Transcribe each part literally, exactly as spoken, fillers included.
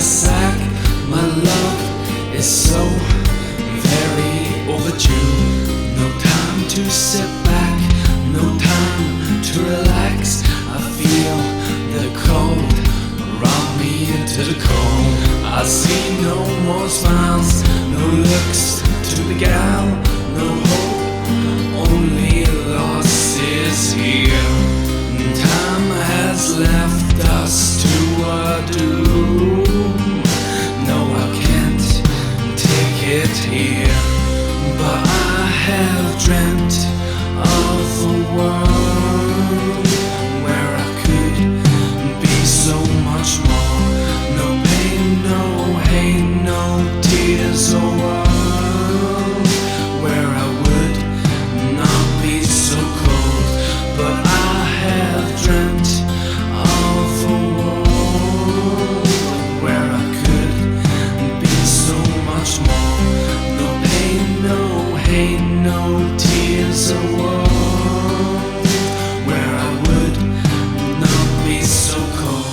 sack. My love is so very overdue. No time to sit back, no time to relax. I feel the cold around me into the cold. I see no more smiles, no looks to the gal, no hope, only losses here. Time has left us to a doom. No, I can't take it here, but I have dreamt of a world where I could be so much more. No pain, no hate, no tears, a world where I would not be so cold. But I have dreamt of a world where I could be so much more. No pain, no hate, no tears, a world where I would not be so cold.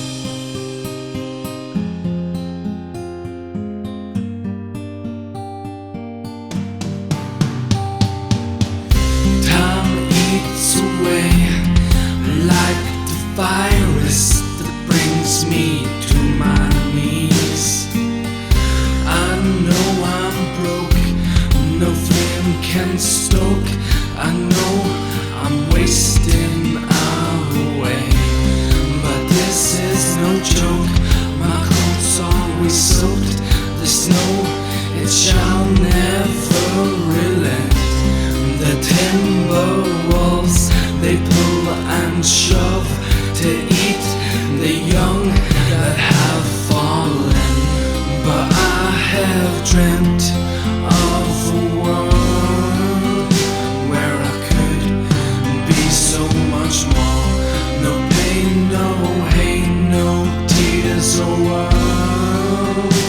Time eats away like the virus that brings me to my knees. I know I'm broke, no flame can stoke. I know I'm wasting away, but this is no joke. My coat's always soaked, the snow, it shall never relent. The timber wolves, they pull and shove to eat the young that have fallen. But I have dreamt of a world where I could be so much more. No pain, no hate, no tears, a world